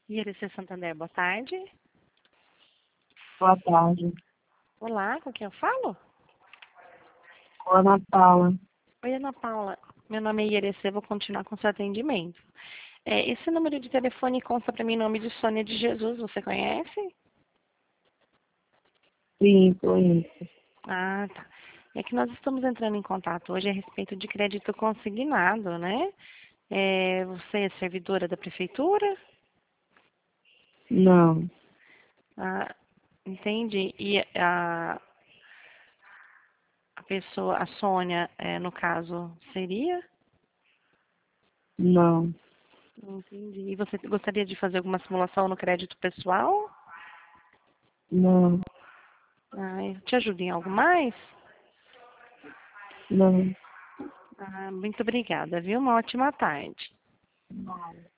IRC Santander, boa tarde. Boa tarde. Olá, com quem eu falo? Com a Ana Paula. Oi, Ana Paula. Meu nome é IRC, vou continuar com seu atendimento. Esse número de telefone consta para mim em nome de Sônia de Jesus, você conhece? Sim, conheço. Ah, tá. É que nós estamos entrando em contato hoje a respeito de crédito consignado, né? Você é servidora da prefeitura? Não, Ah, entendi. E a pessoa, a Sônia, no caso, seria? não, Entendi. E você gostaria de fazer alguma simulação no crédito pessoal? não, Ah, eu te ajudo em algo mais? não. Ah, muito obrigada, viu? Uma ótima tarde. Não.